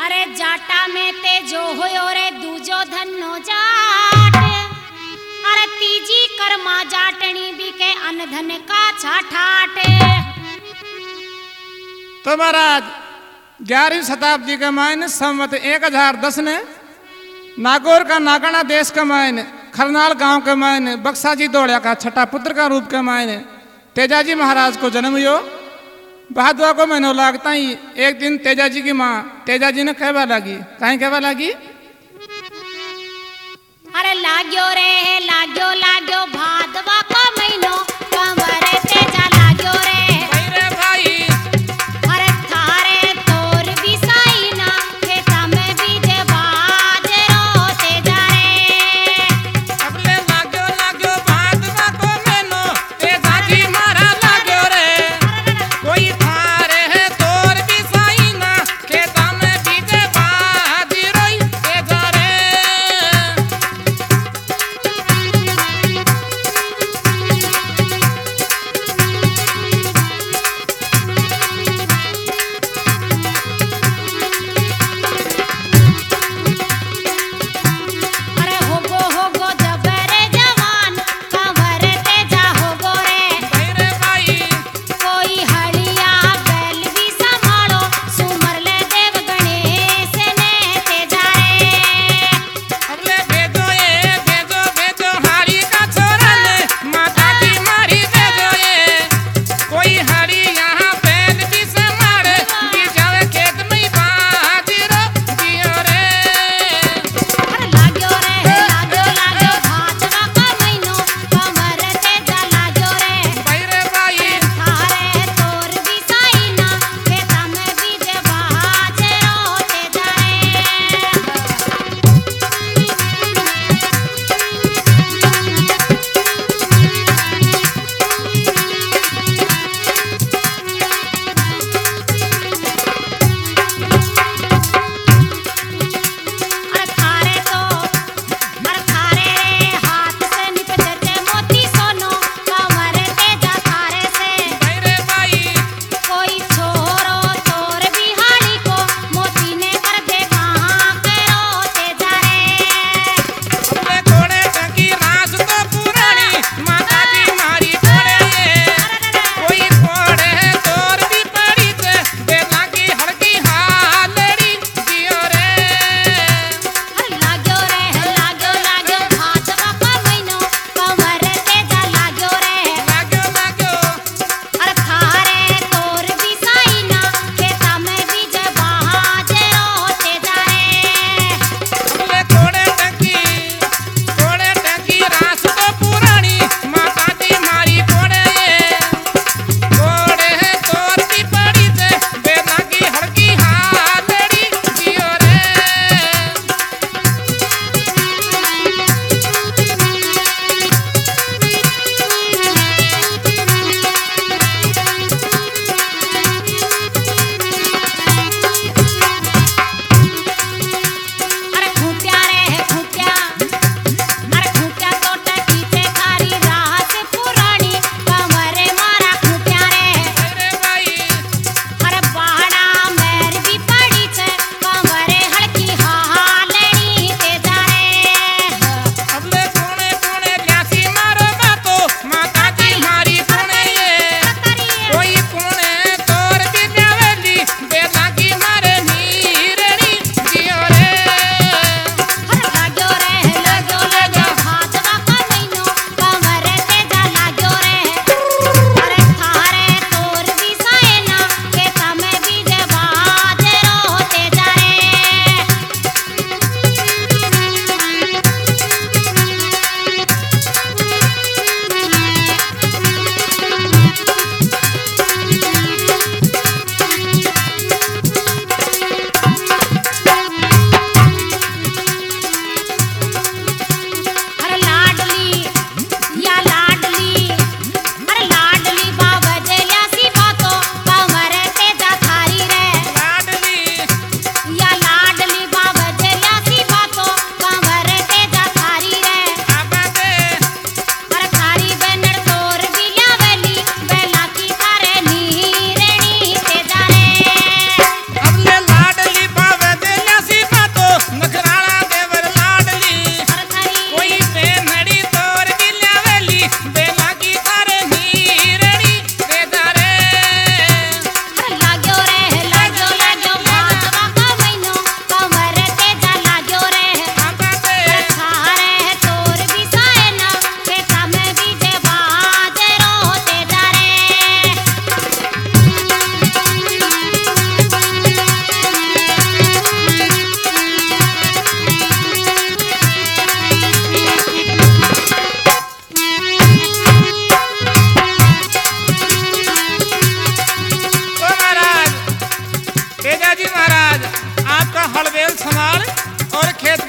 अरे जाटा में ते जो होयो रे दूजो धनो जाट, अरे तीजी कर्मा जाटनी भी के अनधन का छाठाट। तो महाराज 11वीं शताब्दी के मायने संवत 1010 ने नागौर का नागना देश के मायने खरनाल गांव के मायने बक्साजी दौड़िया का छठा पुत्र का रूप के मायने तेजाजी महाराज को जन्म हुयो। बहादुआ को महीनों लागता ही एक दिन तेजाजी की माँ तेजाजी ने कहवा लगी, कहीं कहवा लगी, अरे लाग्यो रे लाग्यो लाग्यो भादवा को महीनो कंवरे तेजा लाग्यो रे। भाई भाई अरे थारे तोर भी साई ना खेता में बीजे बाजरो तेजा रे। अबले लाग्यो लाग्यो भादवा को महीनो तेजाजी मारा लाग्यो रे। कोई थारे है तोर भी साई ना खेता में बीजे बाजरो तेजा रे।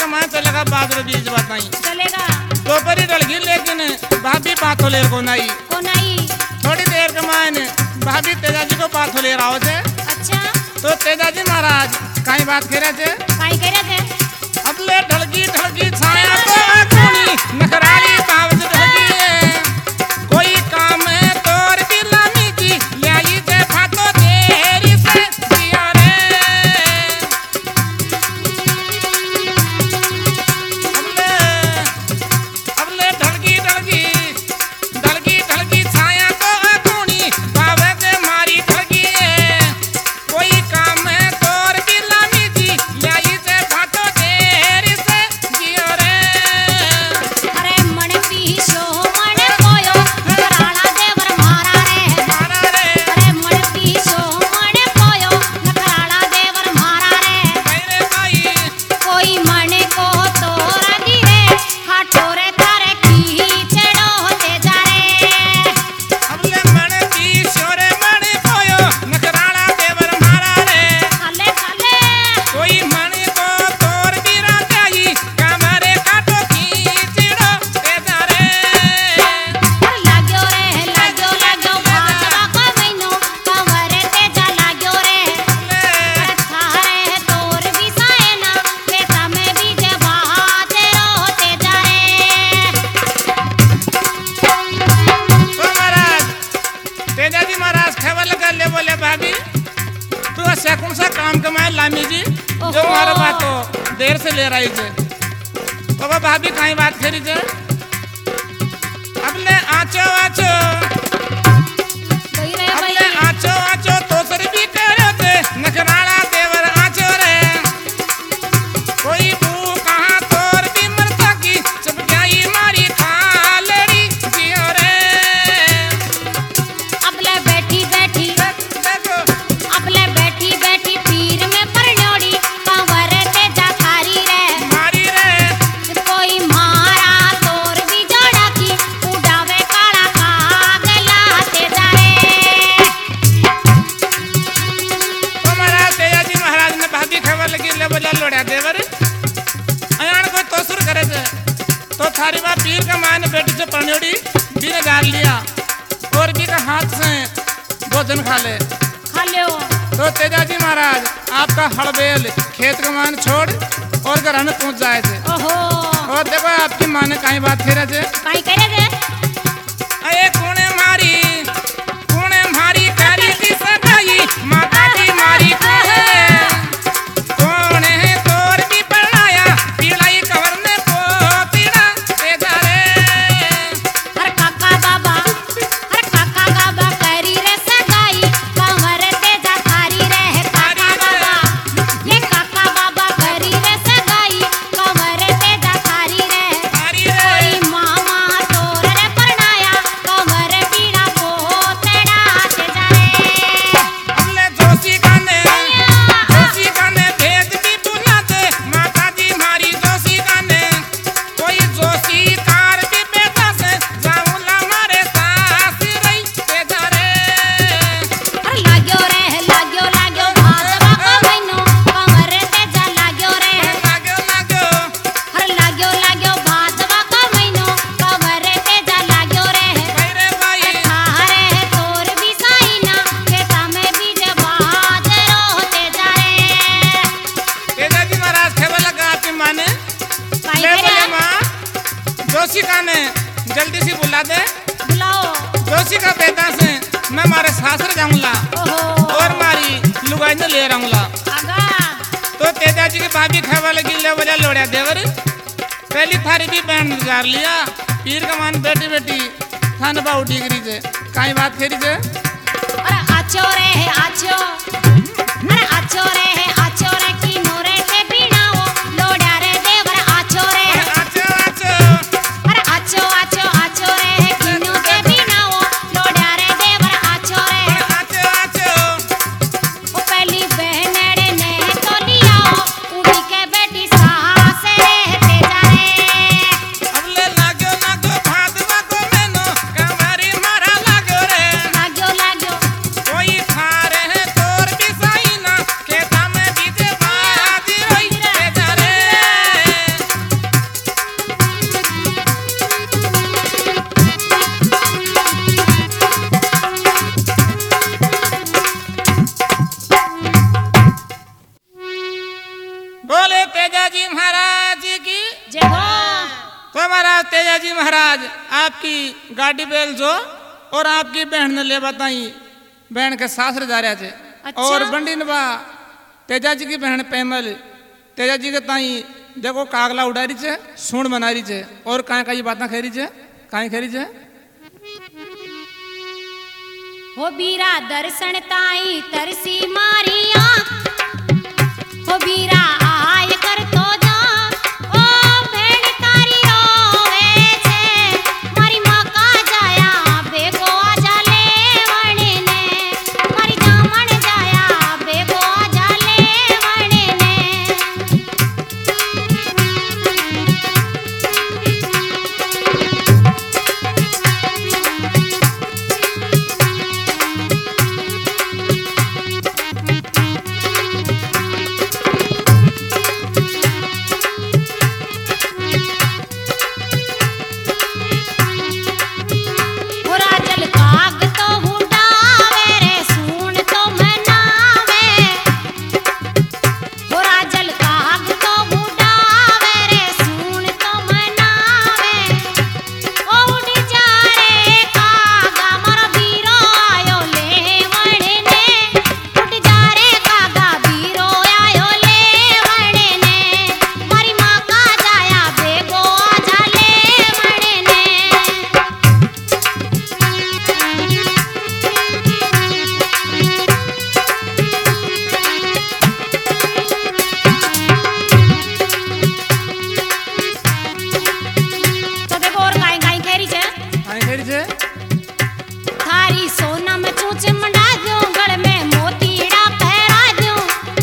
मैं चलेगा बादल बीज बताई चलेगा दोपहरी डलगी लेकिन भाभी बात ले को नहीं थोड़ी देर के मायने भाभी तेजाजी को बात ले रहा थे। अच्छा तो तेजाजी महाराज कहीं बात कह रहे थे अब ले ढलगी छाया तो खूनी नखराली पावज ढलगी है कोई काम है तोर भी लामी जी ले आई ते फातो तेरी से जिया रे अब ले ढलगी छाया तो खूनी पावज मारी ढलगी है कोई काम है तोर भी लामी जी ले आई ते फातो तेरी से जिया रे अरे मन पीछो मन पोयो नखराला देवर मारा रे अरे मन पीछो मन पोयो नखराला देवर मारा रे मेरे भाई कोई मन को तोरा धीरे हाटोरे तारे खींचड़ो होते जा रे अब ले मन की शोरे मन पोयो नखराला देवर मारा रे खाले कोई मन को तोर बीरा जाई कमरे काटो खींचड़ो तेजा रे लाग्यो भाजवा को मैनो कमरे तेजा लाग्यो रे थारे तोर भी सायना बेटा में भी जे बाते रोते जा रे तो महाराज तेजाजी महाराज खबर लगा ले बोले भाभी तू ऐसा कौन सा काम कमाए लामी जी जो ओहो। हमारा बात तो देर से ले रही थे तो वो भाभी कहीं बात करी थे अब ले आचो कोई रे अब भाई ले आचो तो सर भी करे थे नखराला देवर आचो रे कोई बू कहाँ तोर भी मरता की चुप जाई मारी खालड़ी जियो रे अबले बैठी देखो अबले बैठी पीर में परनोड़ी कंवर तेजा थारी रे मारी रे कोई मारा तोर भी जोड़ा की उड़ावे काला कागला तेजा रे तो महाराज तेजाजी महाराज ने भाभी खबर लगी ले बोला लोड़ा देवर अयान कोई तोसुर करे थे तो थारी बात पीर का मान बेटी से पनोड़ी भी ने डाल लिया और भी का हाथ से भोजन खा ले खा लो तो तेजाजी महाराज आपका हड़बेल खेत का मान छोड़ और घर में पहुंच जाए थे ओहो और देखो आपकी माँ ने कहीं बात कह रहे थे काई करे रे अरे कूने मारी करी की सगाई माता जी मारी कौने तोर भी पढ़ाया पीलाई कवर ने पोतीड़ा तेजा रे हर काका बाबा करी रे सगाई कंवर तेजा थारी रे काका बाबा ये काका बाबा करी रे सगाई कंवर तेजा थारी रे मारी रे कोई मामा तोर रे परनाया कंवर पीड़ा पोतड़ा तेजा रे हमने जोशी काने भेद भी बुलाते माता जी मारी जोशी काने कोई जोशी कार भी बेटा से जाऊला मारे सास रही तेजा रे हर लाग्यो भाजवा को मैनो कंवर तेजा लाग्यो रे हर लाग्यो भाजवा को मैनो कंवर तेजा लाग्यो रे मेरे भाई थारे तोर भी साइना खेता में बीज बात रोते जा रे तेजाजी महाराज खबर लगा आपकी माँ ने काई ले बोले करे माँ जोशी काने जल्दी से बुला दे बुलाओ जोशी का बेटा से मैं मारे सासर जाऊंगा ओहो और मारी लुगाई ने ले रहूंगा आगा तो तेजाजी की भाभी खबर लगी ले बोला लोड़ा देवर पहली थारी भी बैंड गुजार लिया पीर का मान बेटी थान बाऊ डिग्री से कहीं बात करी से अरे आचो रे की नोरे के बिनाओ लोड़ा रे देवर आचो रे आचो अरे आचो रे किनो के बिनाओ लोड़ा रे देवर आचो रे ओ पहली बहनड़े ने तो लियाओ उड़ी के बेटी सास रे तेजा रे अब ले लागो भादवा को मैनो कमारी मारा लागो रे लाग्यो कोई थारे है तोर भी साइना खेता बोले तेजाजी महाराज की जय हो। तो महाराज तेजाजी महाराज आपकी गाड़ी बेल जो और आपकी बहन ने ले बताई बहन के सासरे जा रहा थे। अच्छा? और बंडी नवा तेजाजी की बहन पेमल तेजाजी के ताई देखो कागला उड़ा रही छे सूण बना रही छे और कहाँ कहीं बातें खेरी छे कहीं खेरी छे। हो बीरा दर्शन ताई तरसी मारी आँख, हो बीरा आय कर तो जा ओ भेड़ तारी रोवे छे मारी माँ का जाया बेगो आजा ले वणे ने मारी जामण जाया बेगो आजा ले वणे ने। हो राजल काग तो हुंडावे रे सूण तो मनावे, हो राजल काग तो हुंडावे रे सूण तो मनावे ओ उड़ जा रे कागा मारा बीरो आयो ले वणे ने उड़ जा रे कागा बीरो आयो ले वणे ने मारी माँ का जाया बेगो आजा ले वणे ने। तो देखो और गाय गाय खेरी छे कहीं खेरी छे। थारी सोना में चूच मंडा दूं गल में मोतीड़ा पहरा दूं,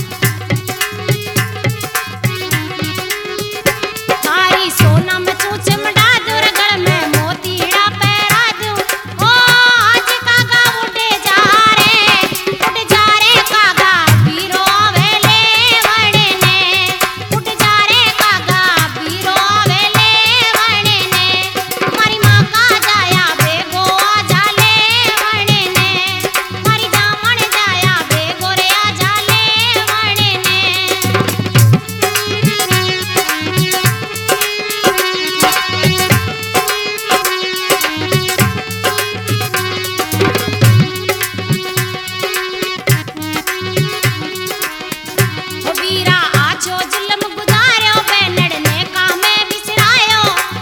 थारी सोना में चूच मंडा दूं रे गल में मोतीड़ा पहरा दूं ओ आज कागा उड़े जा रे कागा बीरो आवे ले वणे ने उड़ जा रे कागा बीरो आवे ले वणे ने मारी माँ का जाया बेगो आजा ले वणे ने मारी जामण जाया बेगो रे आजा ले वणे ने। ओ बीरा आछो जुल्म गुजार्यो बेनड़ ने कामे बिसरायो,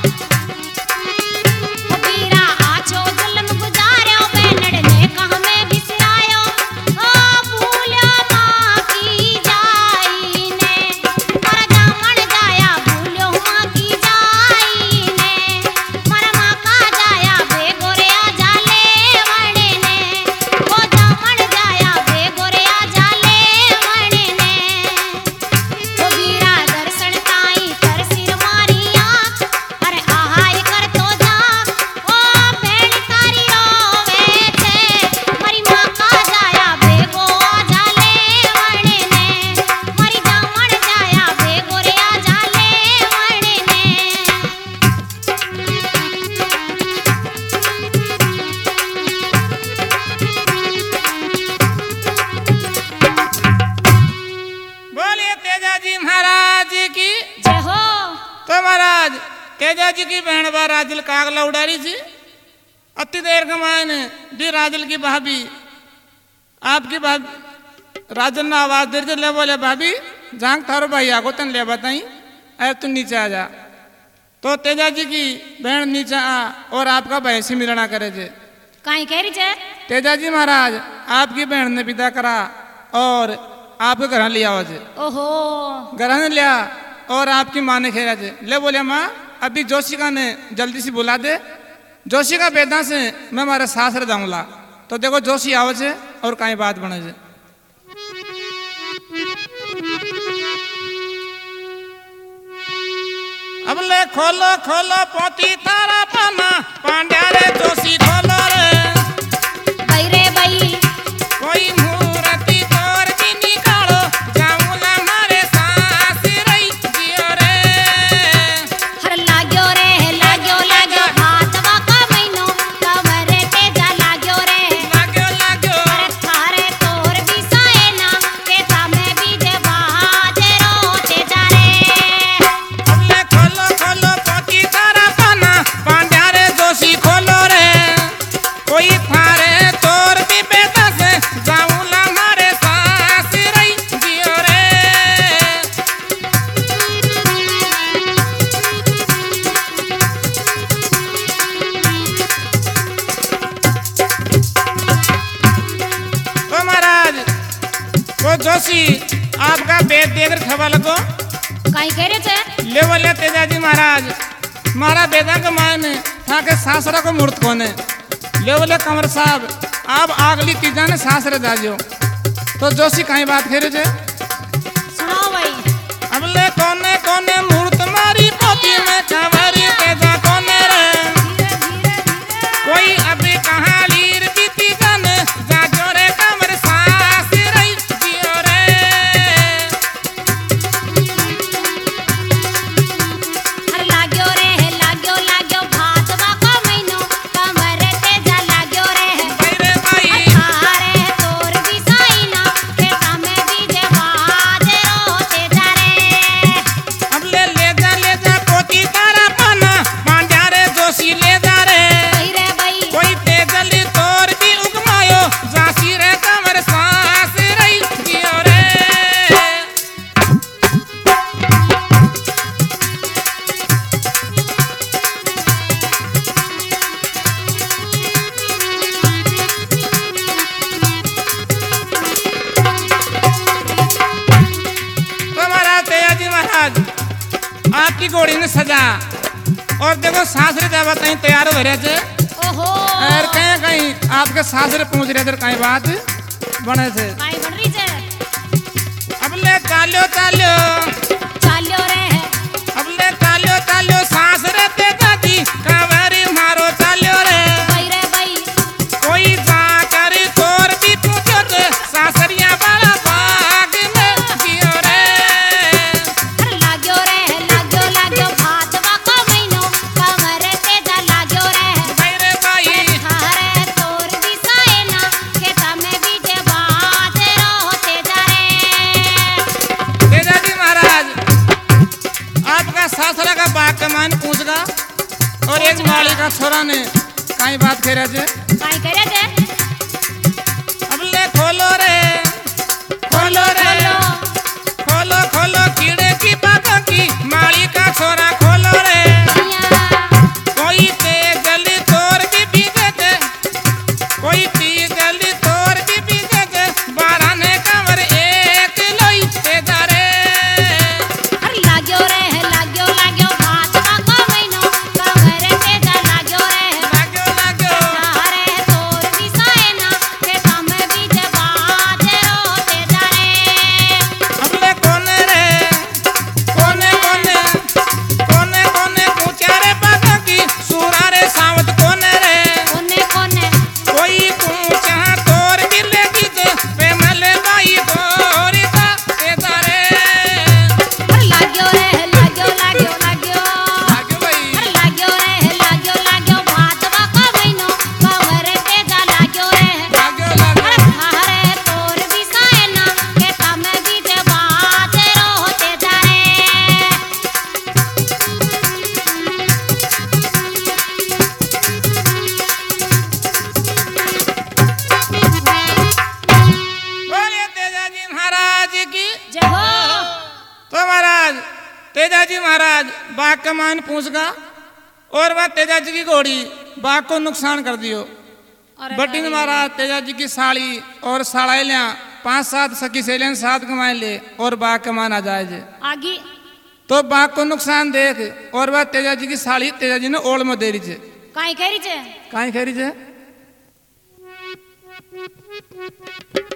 ओ बीरा आछो जुल्म गुजार्यो बेनड़ ने कामे बिसरायो ओ भूल्यो माँ की जाई ने मारा जामण जाया भूल्यो माँ की जाई ने मारा माँ का जाया बेगो रे आजा ले वणे ने ओ जामण जाया बेगो रे आजा ले वणे ने। ओ बीरा दर्शन ताई तरसी मारी आँख अरे आहाय कर तो जा ओ भेड़ तारी रोवे छे मारी माँ का जाया बेगो आजा ले वणे ने मारी जामण जाया बेगो रे आजा ले वणे ने। बोलिए तेजाजी महाराज की जय हो। तो महाराज तेजाजी की बहन बा राजल कागला उड़ा रही थी। अति देर के मायने दी राजल की भाभी आपकी भाभी राजल ने आवाज दे रही ले बोले भाभी जांग थारो भाई आगो तन ले बताई अरे तू नीचे आ जा। तो तेजाजी की बहन नीचे आ और आपका भाई से मिलना करे जे। काई कह रही छे तेजाजी महाराज आपकी बहन ने विदा करा और आपके घर लिया हो जे। ओहो घर ने लिया और आपकी माँ ने खेरा जे ले बोले माँ अभी जोशिका ने जल्दी से बुला दे जोशिका बेदा से मैं हमारे सासरे जाऊंगा। तो देखो जोशी आओ छे और कहीं बात बने छे। अब ले खोलो खोलो पोती तारा पाना पांड्या रे जोशी खोलो रे भाई रे भाई कोई मूर्ति तोर की निकालो जाऊंगा मारे सास रही जियो रे। हर लाग्यो रे लाग्यो लाग्यो हाथवा का महीनो कवरे तेजा लाग्यो रे लाग्यो लाग्यो अरे थारे तोर भी साए ना के तामे भी जे बाजे रो तेजा बेद देकर खबर लगो काई कह रहे थे ले बोले तेजाजी महाराज मारा बेदा के मायने था के सासरा को मूर्त कोने ले बोले कंवर साहब आप आगली तीजा ने सासरे जाजो तो जोशी कहीं बात खेरे थे सुनाओ भाई अब ले कोने कोने मूर्त मारी पोती में खबरी तेजा कोने रे कोई अभी कहाँ लीर बीती जन जाजो रे कंवर सास रही जियो रे अरे लाग्यो भात बाको महीनो कमर तेजा लाग्यो रे रे भाई अरे तोर भी साइना के तमे बीजे बाजे रो तेजा रे अब ले जा पोती तारा पाना मांझा रे जोशी ले जा रे रे भाई कोई तेजली तोर भी उगमायो जासी रे कमर सास रही जियो रे तुम्हारा तेजाजी महाराज आपकी घोड़ी ने सजा और देखो सासरे जावा कहीं तैयार हो रहे थे ओहो और कहीं कहीं आपके सासरे पहुंच रहे थे कहीं बात बने थे काई बन रही छे अब ले चालो चाल्यो रे अब ले चालो सासरे ते दादी कावेरी मारो चालो रे रे भाई कोई जा कर तोर भी पूछो थे सासरिया वाला बाग में जियो रे अरे लाग्यो भात बाको महीनो कमर तेजा लाग्यो रे रे भाई थारे तोर भी साइना के तमे बीजे बाजे रो तेजा रे तेजाजी महाराज आपका सासरा का बाग कमान पूछगा और एक माली का छोरा ने कहीं बात कह रहे थे काई कह रहे थे अब ले खोलो रे खोलो कीड़े की बातों की माली का छोरा खोलो रे कोई तेजली तोर भी बीजे थे कोई तेजली तोर भी बीजे थे 12 ने कमर एक लोई तेजा रे अरे लाग्यो भात बाको महीनो कमर तेजा लाग्यो रे लागो थारे तोर भी साइना के तमे बीजे बाजे रो तेजा रे अब ले कोने पूछा रे बातों की सूरा रे सावत कोने रे कोने कोई पूछा तोर भी लेगी थे प्रेमले बाई तोरी ता तेजा रे अरे लाग्यो लागो भाई अरे लाग्यो भात बाको महीनो कमर तेजा लाग्यो रे लागो अरे थारे तोर भी साइना के तमे बीजे बाजे रो तेजा रे बोलिए तेजाजी महाराज की जय हो तो महाराज तेजाजी महाराज बाग का मान पूछगा और वह तेजाजी की घोड़ी बाग को नुकसान कर दियो अरे बटिन महाराज तेजाजी की साड़ी और साड़ाइलियां 5-7 सखी सहेलियां साथ कमाए ले और बाग कमान आ जाए जे आगे तो बाग को नुकसान देख और वह तेजाजी की साड़ी तेजाजी ने ओल में दे रही छे काई कह रही छे कहीं कह रही छे